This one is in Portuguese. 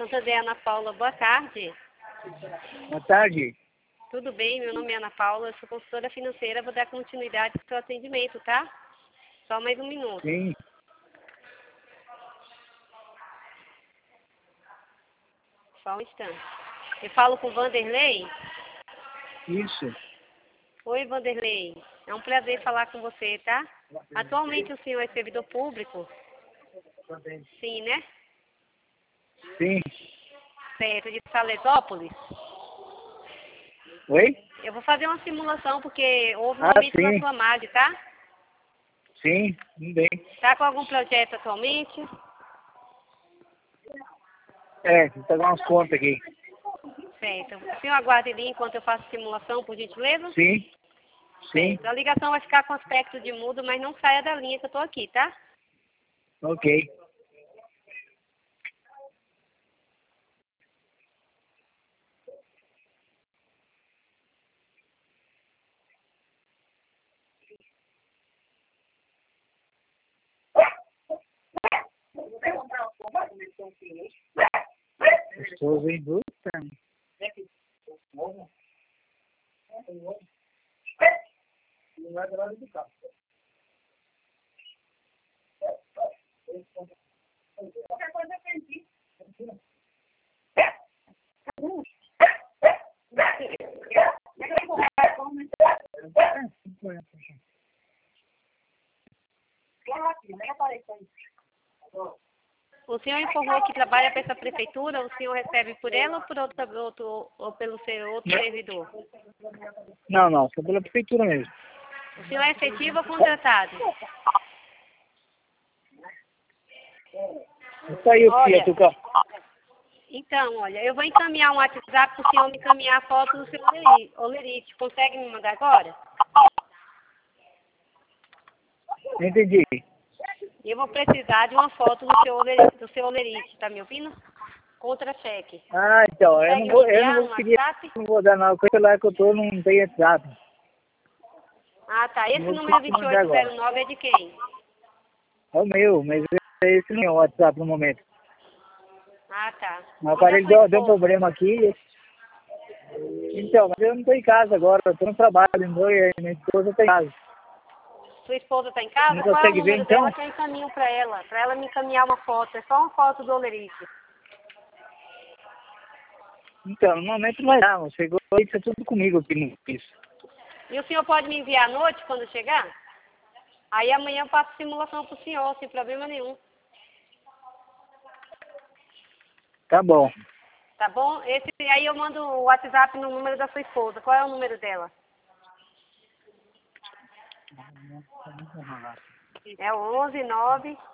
Santander, Ana Paula, boa tarde. Boa tarde. Tudo bem? Meu nome é Ana Paula, eu sou consultora financeira, vou dar continuidade ao seu atendimento, tá? Só mais um minuto. Sim. Só um instante. Eu falo com o Vanderlei? Isso. Oi, Vanderlei. É um prazer falar com você, tá? Atualmente o senhor é servidor público? Sim, né? Sim. Certo, de Salesópolis? Oi? Eu vou fazer uma simulação porque houve um Ah, aumento na sim. sua margem, tá? Sim, tudo bem. Tá com algum projeto atualmente? Vou pegar umas contas aqui. Certo. O senhor aguarde ali enquanto eu faço a simulação, por gentileza? Sim. Sim. Certo. A ligação vai ficar com aspecto de mudo, mas não saia da linha que eu tô aqui, tá? Ok. Estou em busca. Não é grave do carro. Qualquer coisa eu entendi. O senhor informou que trabalha para essa prefeitura, o senhor recebe por ela ou por ou pelo seu outro servidor? Não, só pela prefeitura mesmo. O senhor é efetivo ou contratado? Isso aí, o Olha, que, Tuca? então, olha, eu vou encaminhar um WhatsApp para o senhor me encaminhar a foto do seu olerite. Consegue me mandar agora? Não entendi. Eu vou precisar de uma foto do seu olerite, tá me ouvindo? Contra-cheque. Ah, então, eu Consegue não me vou enviar no conseguir, WhatsApp? não vou dar não. Com o celular que eu tô, não tem WhatsApp. Ah, tá. Esse Não vou número conseguir mandar agora. 2809 é de quem? É o meu, mas esse não é o WhatsApp no momento. Ah, tá. O Onde é a aparelho sua deu um esposa? problema aqui. Então, mas eu não estou em casa agora, eu estou no trabalho, minha esposa está em casa. Sua esposa está em casa? Não Qual é o consegue ver número então? dela que eu encaminho para ela me encaminhar uma foto. É só uma foto do olerite. Então, no momento não vai dar, chegou isso é tudo comigo aqui no piso. E o senhor pode me enviar à noite quando chegar? Aí amanhã eu faço simulação para o senhor, sem problema nenhum. Tá bom. Tá bom? Aí eu mando o WhatsApp no número da sua esposa. Qual é o número dela? É o 119